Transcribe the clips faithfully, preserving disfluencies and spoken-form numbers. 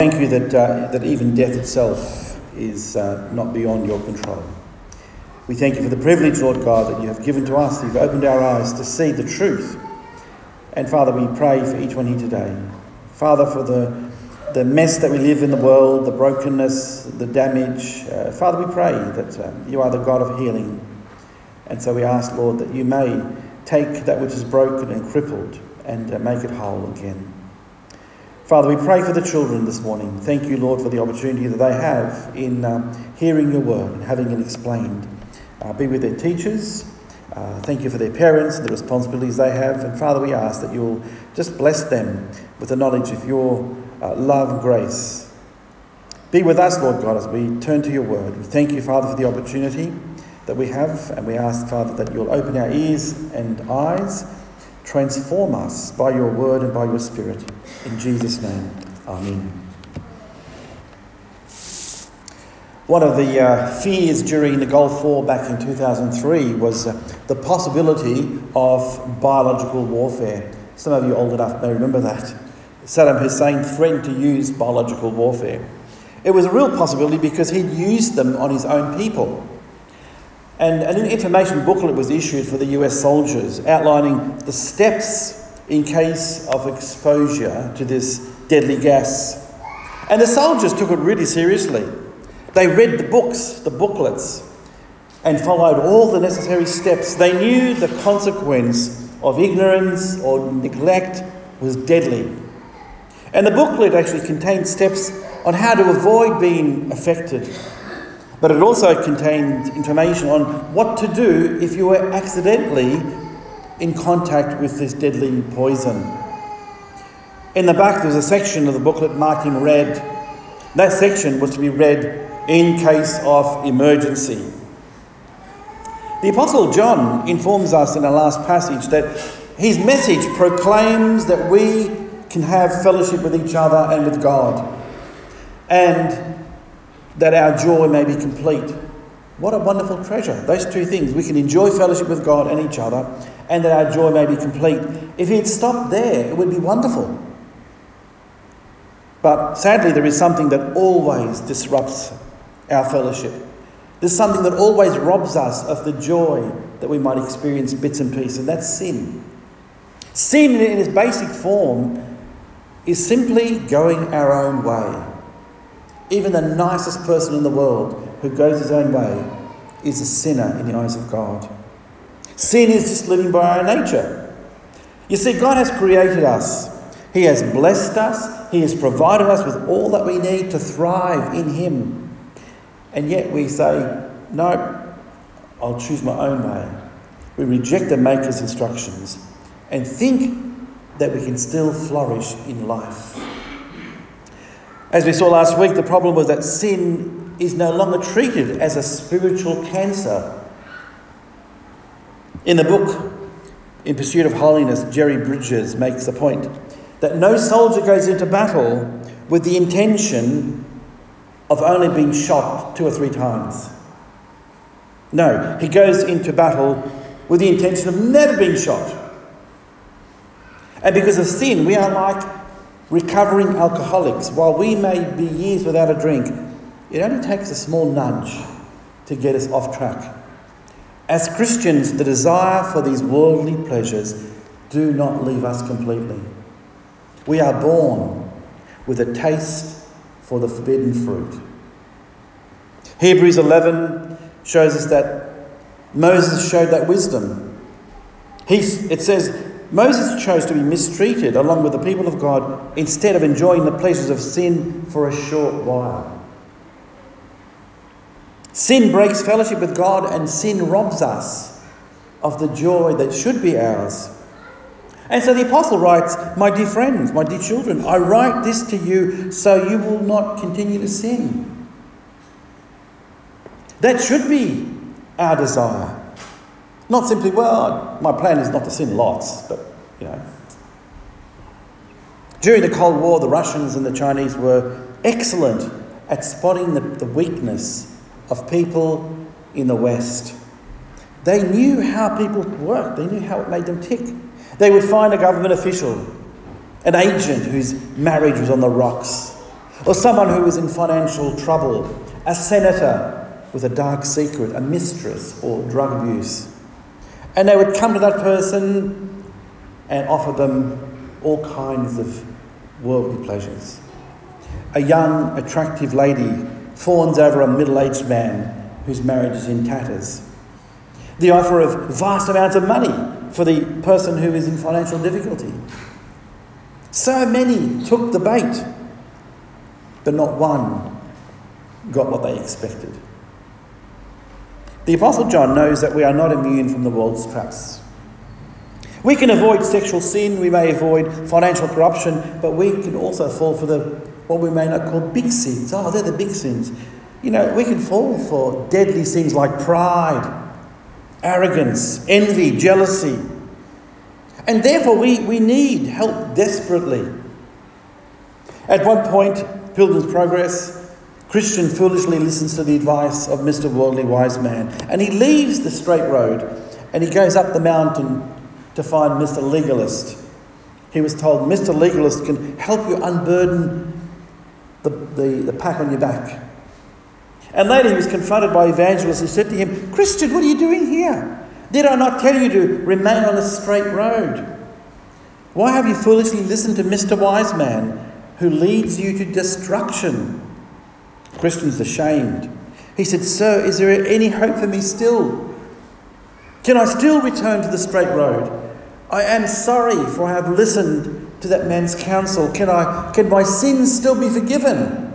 Thank you that uh, that even death itself is uh, not beyond your control. We thank you for the privilege, Lord God, that you have given to us. You've opened our eyes to see the truth. And Father, we pray for each one here today. Father, for the, the mess that we live in the world, the brokenness, the damage. Uh, Father, we pray that uh, you are the God of healing. And so we ask, Lord, that you may take that which is broken and crippled and uh, make it whole again. Father, we pray for the children this morning. Thank you, Lord, for the opportunity that they have in um, hearing your word and having it explained. Uh, be with their teachers. Uh, thank you for their parents and the responsibilities they have. And Father, we ask that you'll just bless them with the knowledge of your uh, love and grace. Be with us, Lord God, as we turn to your word. We thank you, Father, for the opportunity that we have. And we ask, Father, that you'll open our ears and eyes, transform us by your word and by your spirit. In Jesus' name, amen. One of the uh, fears during the Gulf War back in two thousand three was uh, the possibility of biological warfare. Some of you old enough may remember that. Saddam Hussein threatened to use biological warfare. It was a real possibility because he'd used them on his own people. And an information booklet was issued for the U S soldiers outlining the steps in case of exposure to this deadly gas. And the soldiers took it really seriously. They read the books, the booklets, and followed all the necessary steps. They knew the consequence of ignorance or neglect was deadly. And the booklet actually contained steps on how to avoid being affected. But it also contained information on what to do if you were accidentally in contact with this deadly poison. In the back, there was a section of the booklet marked in red. That section was to be read in case of emergency. The Apostle John informs us in our last passage that his message proclaims that we can have fellowship with each other and with God, and that our joy may be complete. What a wonderful treasure. Those two things. We can enjoy fellowship with God and each other, and that our joy may be complete. If he had stopped there, it would be wonderful. But sadly, there is something that always disrupts our fellowship. There's something that always robs us of the joy that we might experience bits and pieces, and that's sin. Sin in its basic form is simply going our own way. Even the nicest person in the world who goes his own way is a sinner in the eyes of God. Sin is just living by our nature. You see, God has created us. He has blessed us. He has provided us with all that we need to thrive in him. And yet we say, no, I'll choose my own way. We reject the Maker's instructions and think that we can still flourish in life. As we saw last week, the problem was that sin is no longer treated as a spiritual cancer. In the book, In Pursuit of Holiness, Jerry Bridges makes the point that no soldier goes into battle with the intention of only being shot two or three times. No, he goes into battle with the intention of never being shot. And because of sin, we are like recovering alcoholics. While we may be years without a drink, it only takes a small nudge to get us off track. As Christians, the desire for these worldly pleasures do not leave us completely. We are born with a taste for the forbidden fruit. Hebrews eleven shows us that Moses showed that wisdom. He, it says, Moses chose to be mistreated along with the people of God instead of enjoying the pleasures of sin for a short while. Sin breaks fellowship with God, and sin robs us of the joy that should be ours. And so the apostle writes, my dear friends, my dear children, I write this to you so you will not continue to sin. That should be our desire. Not simply, well, my plan is not to sin lots, but, you know. During the Cold War, the Russians and the Chinese were excellent at spotting the, the weakness of people in the West. They knew how people worked. They knew how it made them tick. They would find a government official, an agent whose marriage was on the rocks, Or someone who was in financial trouble, a senator with a dark secret, a mistress, or drug abuse. And they would come to that person and offer them all kinds of worldly pleasures. A young, attractive lady fawns over a middle-aged man whose marriage is in tatters. The offer of vast amounts of money for the person who is in financial difficulty. So many took the bait, but not one got what they expected. The Apostle John knows that we are not immune from the world's traps. We can avoid sexual sin, we may avoid financial corruption, but we can also fall for the what we may not call big sins. Oh, they're the big sins. You know, we can fall for deadly sins like pride, arrogance, envy, jealousy. And therefore we, we need help desperately. At one point, Pilgrim's Progress, Christian foolishly listens to the advice of Mister Worldly Wise Man, and he leaves the straight road and he goes up the mountain to find Mister Legalist. He was told Mister Legalist can help you unburden the, the, the pack on your back. And later he was confronted by evangelists who said to him, "Christian, what are you doing here? Did I not tell you to remain on the straight road? Why have you foolishly listened to Mister Wise Man who leads you to destruction?" Christian's ashamed. He said, "Sir, is there any hope for me still? Can I still return to the straight road? I am sorry, for I have listened to that man's counsel. Can I, can my sins still be forgiven?"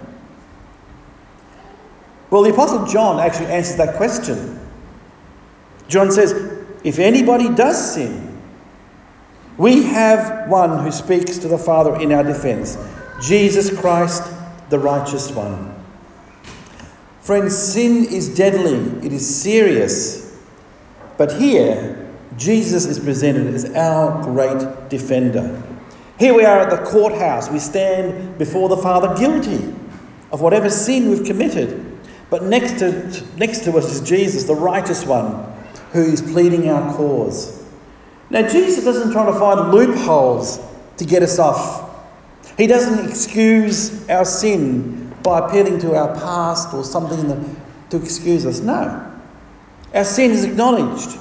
Well, the Apostle John actually answers that question. John says, if anybody does sin, we have one who speaks to the Father in our defense, Jesus Christ, the righteous one. Friends, sin is deadly. It is serious. But here, Jesus is presented as our great defender. Here we are at the courthouse. We stand before the Father guilty of whatever sin we've committed. But next to, next to us is Jesus, the righteous one, who is pleading our cause. Now, Jesus doesn't try to find loopholes to get us off. He doesn't excuse our sin by appealing to our past or something in the, to excuse us. No. Our sin is acknowledged.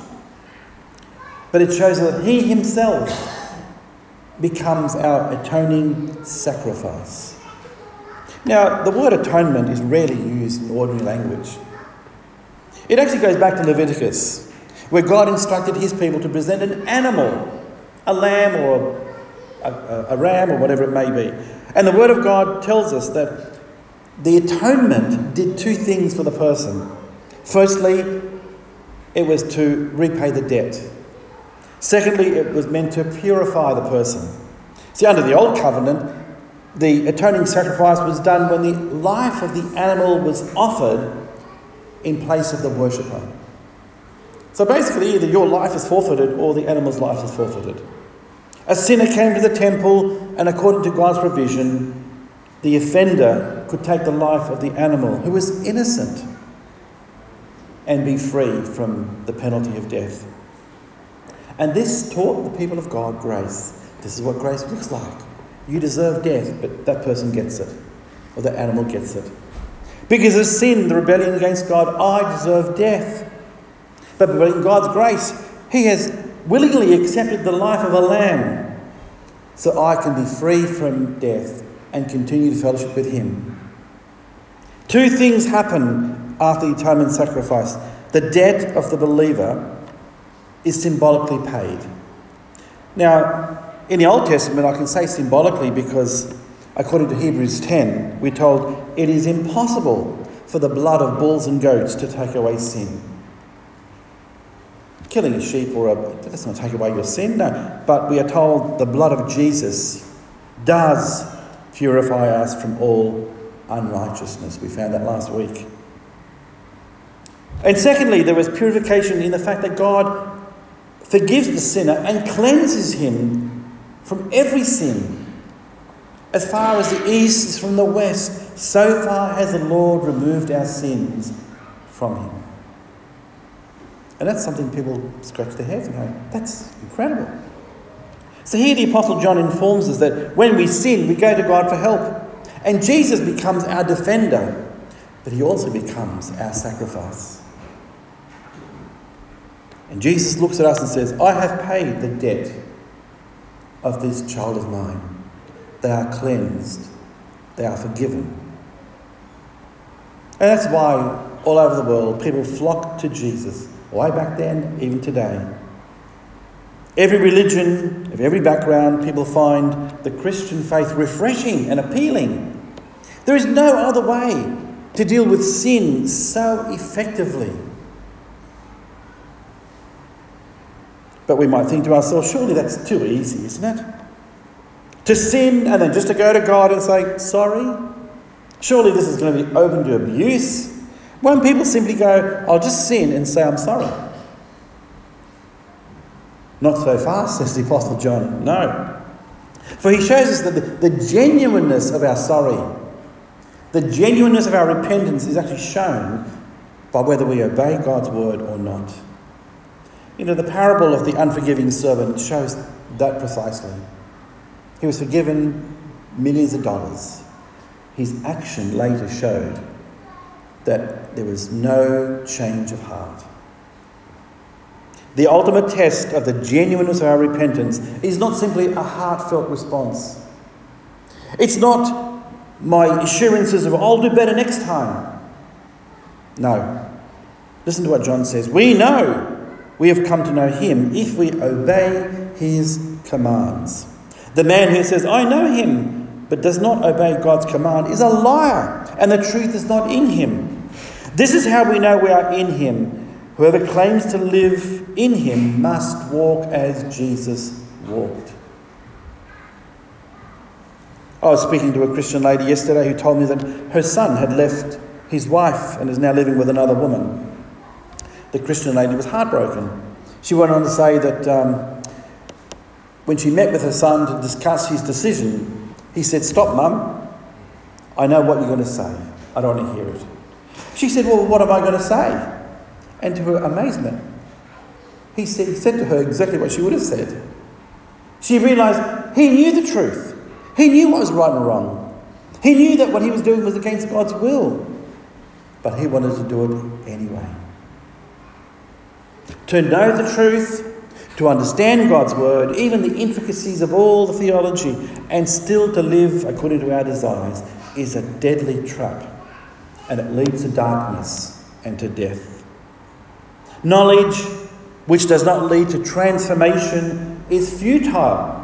But it shows that he himself becomes our atoning sacrifice. Now, the word atonement is rarely used in ordinary language. It actually goes back to Leviticus, where God instructed his people to present an animal, a lamb or a, a, a ram or whatever it may be. And the Word of God tells us that the atonement did two things for the person. Firstly, it was to repay the debt. Secondly, it was meant to purify the person. See, under the Old Covenant, the atoning sacrifice was done when the life of the animal was offered in place of the worshipper. So basically, either your life is forfeited or the animal's life is forfeited. A sinner came to the temple, and according to God's provision, the offender could take the life of the animal who was innocent and be free from the penalty of death. And this taught the people of God grace. This is what grace looks like. You deserve death, but that person gets it, or the animal gets it. Because of sin, the rebellion against God, I deserve death. But in God's grace, he has willingly accepted the life of a lamb so I can be free from death and continue to fellowship with him. Two things happen after the atonement sacrifice. The debt of the believer is symbolically paid. Now, in the Old Testament, I can say symbolically because according to Hebrews ten, we're told it is impossible for the blood of bulls and goats to take away sin. Killing a sheep or a, that does not take away your sin, no. But we are told the blood of Jesus does purify us from all unrighteousness. We found that last week. And secondly, there was purification in the fact that God forgives the sinner and cleanses him from every sin. As far as the east is from the west, so far has the Lord removed our sins from him. And that's something people scratch their heads and go, that's incredible. So here the Apostle John informs us that when we sin, we go to God for help. And Jesus becomes our defender, but he also becomes our sacrifice. And Jesus looks at us and says, I have paid the debt of this child of mine. They are cleansed. They are forgiven. And that's why all over the world people flock to Jesus. Way back then, even today. Every religion, of every background, people find the Christian faith refreshing and appealing. There is no other way to deal with sin so effectively. But we might think to ourselves, surely that's too easy, isn't it? To sin and then just to go to God and say, sorry? Surely this is going to be open to abuse? Won't people simply go, I'll just sin and say I'm sorry? Not so fast, says the Apostle John. No. For he shows us that the, the genuineness of our sorry, the genuineness of our repentance is actually shown by whether we obey God's word or not. You know, the parable of the unforgiving servant shows that precisely. He was forgiven millions of dollars. His action later showed that there was no change of heart. The ultimate test of the genuineness of our repentance is not simply a heartfelt response. It's not my assurances of, I'll do better next time. No. Listen to what John says. We know we have come to know him if we obey his commands. The man who says, I know him, but does not obey God's command is a liar, and the truth is not in him. This is how we know we are in him. Whoever claims to live in him must walk as Jesus walked. I was speaking to a Christian lady yesterday who told me that her son had left his wife and is now living with another woman. The Christian lady was heartbroken. She went on to say that um, when she met with her son to discuss his decision, he said, stop, Mum. I know what you're going to say. I don't want to hear it. She said, well, what am I going to say? And to her amazement, he said, he said to her exactly what she would have said. She realised he knew the truth. He knew what was right and wrong. He knew that what he was doing was against God's will. But he wanted to do it anyway. To know the truth, to understand God's word, even the intricacies of all the theology, and still to live according to our desires, is a deadly trap. And it leads to darkness and to death. Knowledge which does not lead to transformation is futile.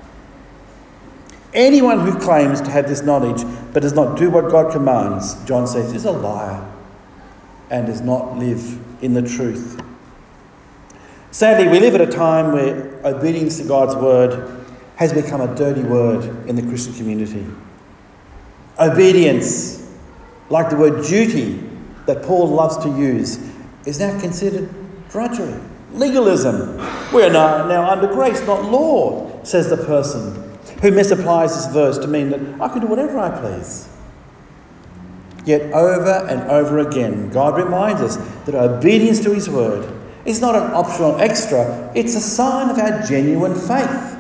Anyone who claims to have this knowledge but does not do what God commands, John says, is a liar and does not live in the truth. Sadly, we live at a time where obedience to God's word has become a dirty word in the Christian community. Obedience, like the word duty that Paul loves to use, is now considered drudgery, legalism. We are now, now under grace, not law, says the person who misapplies this verse to mean that I can do whatever I please. Yet over and over again, God reminds us that obedience to his word is not an optional extra, it's a sign of our genuine faith.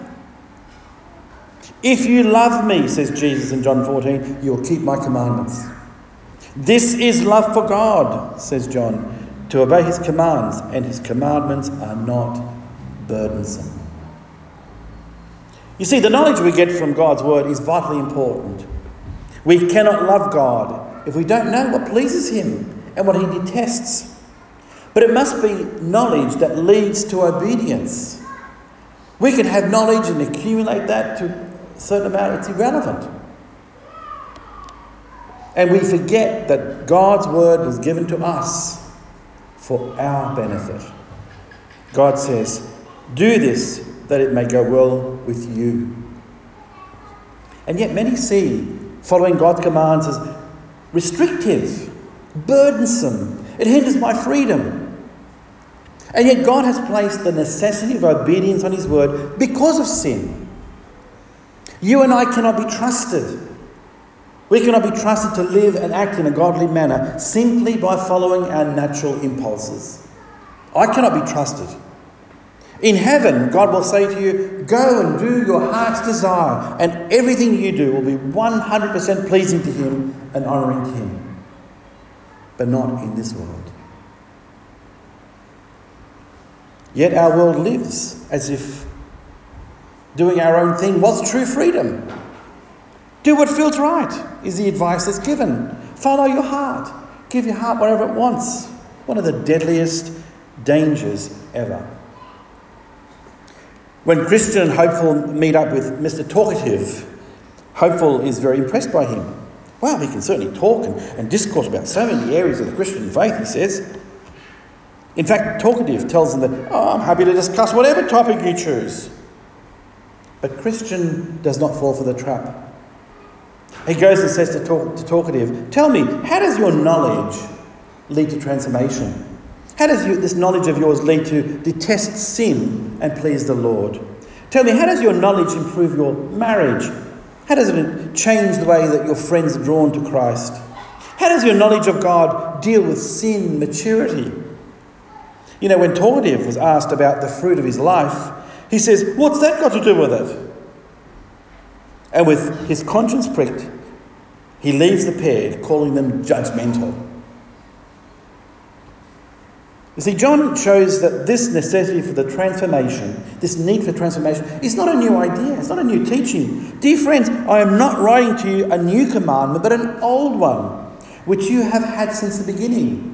If you love me, says Jesus in John fourteen, you'll keep my commandments. This is love for God, says John, to obey his commands, and his commandments are not burdensome. You see, the knowledge we get from God's word is vitally important. We cannot love God if we don't know what pleases him and what he detests. But it must be knowledge that leads to obedience. We can have knowledge and accumulate that to a certain amount, it's irrelevant. And we forget that God's word was given to us for our benefit. God says, do this that it may go well with you. And yet many see following God's commands as restrictive, burdensome. It hinders my freedom. And yet God has placed the necessity of obedience on his word because of sin. You and I cannot be trusted. We cannot be trusted to live and act in a godly manner simply by following our natural impulses. I cannot be trusted. In heaven, God will say to you, go and do your heart's desire, and everything you do will be one hundred percent pleasing to him and honouring to him. But not in this world. Yet our world lives as if doing our own thing was true freedom. Do what feels right is the advice that's given. Follow your heart. Give your heart whatever it wants. One of the deadliest dangers ever. When Christian and Hopeful meet up with Mister Talkative, Hopeful is very impressed by him. Wow, he can certainly talk and, and discourse about so many areas of the Christian faith, he says. In fact, Talkative tells him that, oh, I'm happy to discuss whatever topic you choose. But Christian does not fall for the trap. He goes and says to, talk, to Talkative, tell me, how does your knowledge lead to transformation? How does you, this knowledge of yours lead to detest sin and please the Lord? Tell me, how does your knowledge improve your marriage? How does it change the way that your friends are drawn to Christ? How does your knowledge of God deal with sin maturity? You know, when Talkative was asked about the fruit of his life, he says, what's that got to do with it? And with his conscience pricked, he leaves the pair, calling them judgmental. You see, John shows that this necessity for the transformation, this need for transformation, is not a new idea. It's not a new teaching. Dear friends, I am not writing to you a new commandment, but an old one, which you have had since the beginning.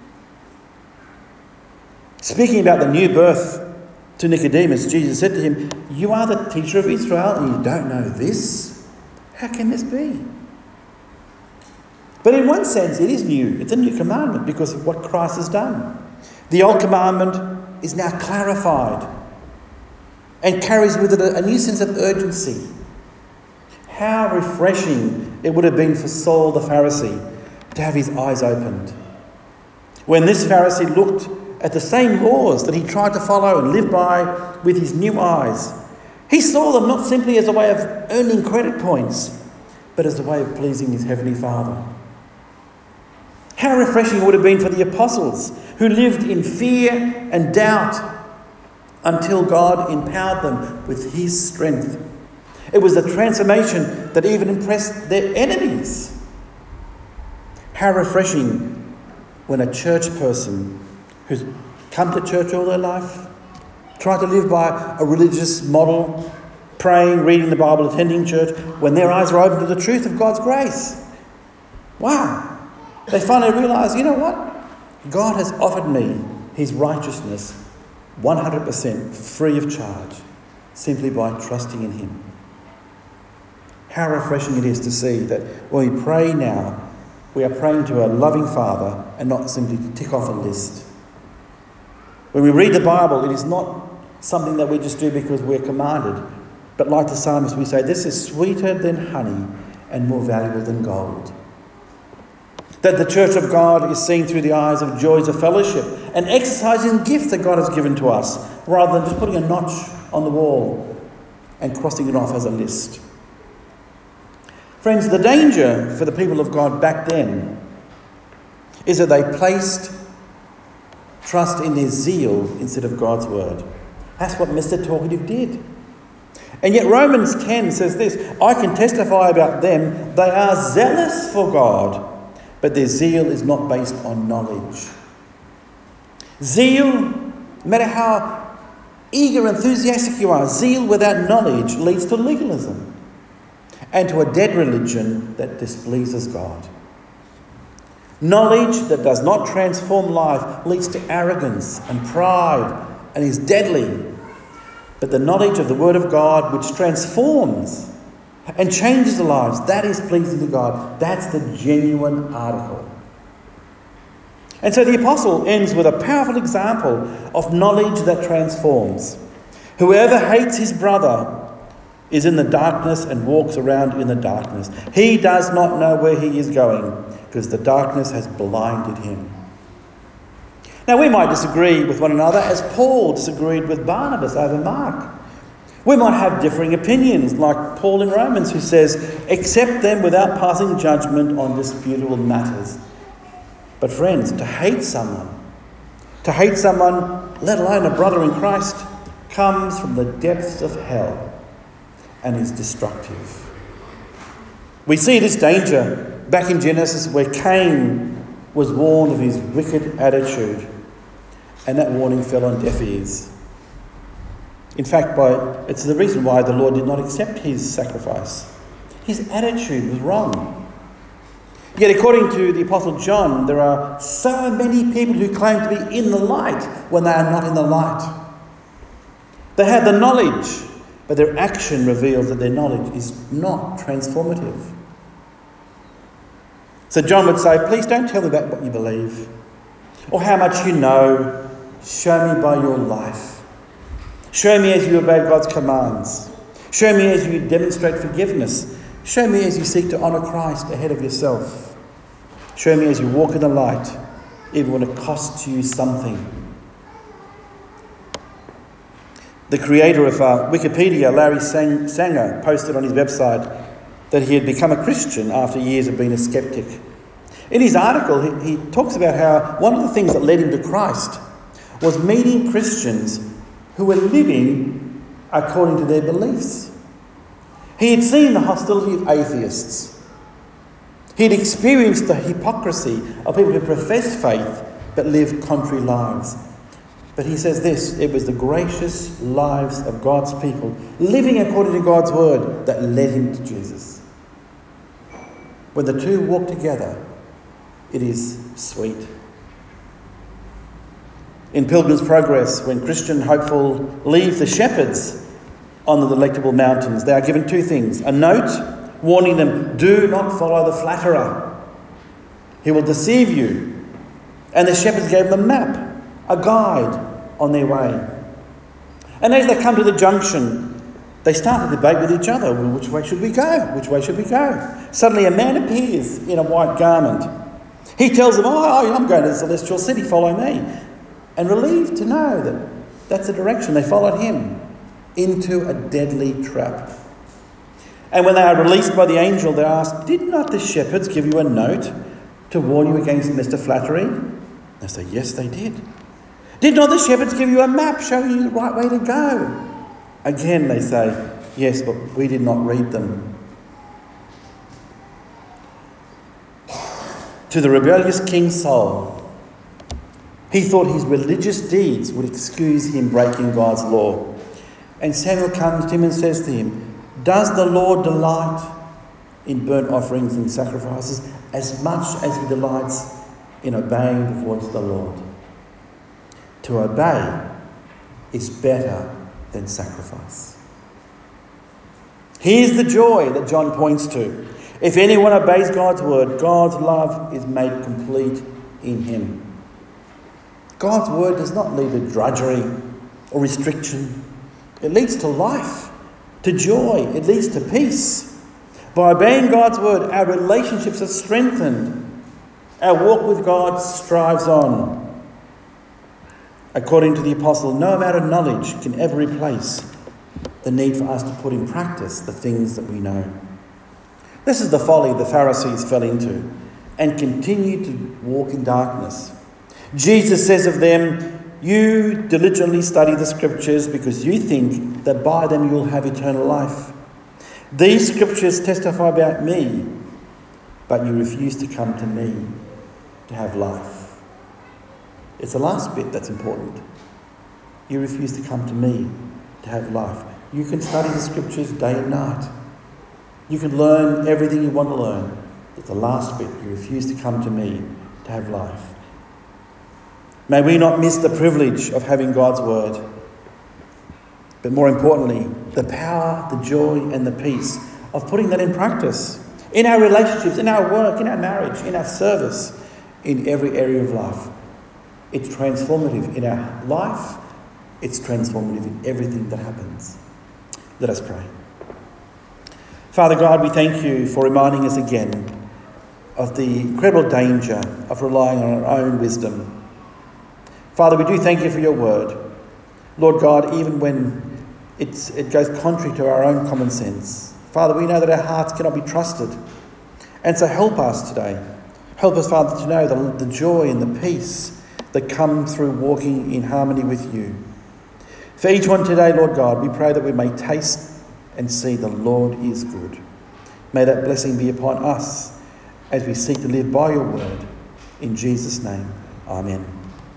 Speaking about the new birth to Nicodemus, Jesus said to him, you are the teacher of Israel and you don't know this? How can this be? But in one sense, it is new. It's a new commandment because of what Christ has done. The old commandment is now clarified and carries with it a, a new sense of urgency. How refreshing it would have been for Saul the Pharisee to have his eyes opened. When this Pharisee looked at the same laws that he tried to follow and live by with his new eyes, he saw them not simply as a way of earning credit points, but as a way of pleasing his Heavenly Father. How refreshing it would have been for the apostles who lived in fear and doubt until God empowered them with his strength. It was a transformation that even impressed their enemies. How refreshing when a church person who's come to church all their life, tried to live by a religious model, praying, reading the Bible, attending church, when their eyes are open to the truth of God's grace. Wow. They finally realise, you know what? God has offered me his righteousness one hundred percent free of charge, simply by trusting in him. How refreshing it is to see that when we pray now, we are praying to a loving Father and not simply to tick off a list. When we read the Bible, it is not something that we just do because we're commanded, but like the psalmist, we say, this is sweeter than honey and more valuable than gold. That the church of God is seen through the eyes of joys of fellowship and exercising the gift that God has given to us, rather than just putting a notch on the wall and crossing it off as a list. Friends, the danger for the people of God back then is that they placed trust in their zeal instead of God's word. That's what Mister Talkative did. And yet Romans ten says this, I can testify about them, they are zealous for God, but their zeal is not based on knowledge. Zeal, no matter how eager, enthusiastic you are, zeal without knowledge leads to legalism and to a dead religion that displeases God. Knowledge that does not transform life leads to arrogance and pride and is deadly. But the knowledge of the Word of God, which transforms and changes the lives, that is pleasing to God. That's the genuine article. And so the apostle ends with a powerful example of knowledge that transforms. Whoever hates his brother is in the darkness and walks around in the darkness. He does not know where he is going because the darkness has blinded him. Now we might disagree with one another as Paul disagreed with Barnabas over Mark. We might have differing opinions like Paul in Romans, who says, accept them without passing judgment on disputable matters. But friends, to hate someone, to hate someone, let alone a brother in Christ, comes from the depths of hell and is destructive. We see this danger back in Genesis where Cain was warned of his wicked attitude, and that warning fell on deaf ears. In fact, by, it's the reason why the Lord did not accept his sacrifice. His attitude was wrong. Yet according to the Apostle John, there are so many people who claim to be in the light when they are not in the light. They have the knowledge, but their action reveals that their knowledge is not transformative. So John would say, please don't tell me about what you believe or how much you know. Show me by your life. Show me as you obey God's commands. Show me as you demonstrate forgiveness. Show me as you seek to honour Christ ahead of yourself. Show me as you walk in the light, even when it costs you something. The creator of uh, Wikipedia, Larry Sang- Sanger, posted on his website that he had become a Christian after years of being a skeptic. In his article, he, he talks about how one of the things that led him to Christ was meeting Christians who were living according to their beliefs. He had seen the hostility of atheists. He'd experienced the hypocrisy of people who profess faith but live contrary lives. But he says this, it was the gracious lives of God's people, living according to God's word, that led him to Jesus. When the two walk together, it is sweet. In Pilgrim's Progress, when Christian hopeful leave the shepherds on the Delectable Mountains, they are given two things. A note warning them, do not follow the flatterer. He will deceive you. And the shepherds gave them a map, a guide on their way. And as they come to the junction, they start to debate with each other. Well, which way should we go? Which way should we go? Suddenly a man appears in a white garment. He tells them, oh, I'm going to the celestial city, follow me. And relieved to know that that's the direction, they followed him into a deadly trap. And when they are released by the angel, they ask, did not the shepherds give you a note to warn you against Mister Flattery? They say, yes, they did. Did not the shepherds give you a map showing you the right way to go? Again, they say, yes, but we did not read them. To the rebellious King Saul, he thought his religious deeds would excuse him breaking God's law. And Samuel comes to him and says to him, does the Lord delight in burnt offerings and sacrifices as much as he delights in obeying the voice of the Lord? To obey is better than sacrifice. Here's the joy that John points to. If anyone obeys God's word, God's love is made complete in him. God's word does not lead to drudgery or restriction. It leads to life, to joy. It leads to peace. By obeying God's word, our relationships are strengthened. Our walk with God strives on. According to the apostle, no amount of knowledge can ever replace the need for us to put in practice the things that we know. This is the folly the Pharisees fell into and continued to walk in darkness. Jesus says of them, you diligently study the scriptures because you think that by them you will have eternal life. These scriptures testify about me, but you refuse to come to me to have life. It's the last bit that's important. You refuse to come to me to have life. You can study the scriptures day and night. You can learn everything you want to learn. It's the last bit. You refuse to come to me to have life. May we not miss the privilege of having God's word, but more importantly, the power, the joy and the peace of putting that in practice in our relationships, in our work, in our marriage, in our service, in every area of life. It's transformative in our life. It's transformative in everything that happens. Let us pray. Father God, we thank you for reminding us again of the incredible danger of relying on our own wisdom. Father, we do thank you for your word. Lord God, even when it's, it goes contrary to our own common sense. Father, we know that our hearts cannot be trusted. And so help us today. Help us, Father, to know the, the joy and the peace that come through walking in harmony with you. For each one today, Lord God, we pray that we may taste and see the Lord is good. May that blessing be upon us as we seek to live by your word. In Jesus' name, amen.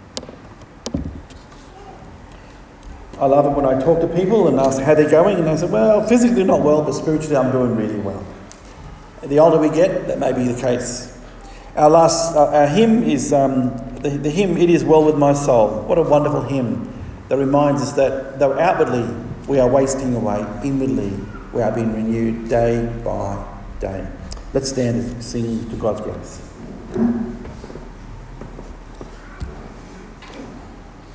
I love it when I talk to people and ask how they're going, and they say, well, physically not well, but spiritually I'm doing really well. The older we get, that may be the case. Our last, uh, our hymn is um, the, the hymn, It Is Well With My Soul. What a wonderful hymn that reminds us that though outwardly we are wasting away, inwardly we are being renewed day by day. Let's stand and sing to God's grace.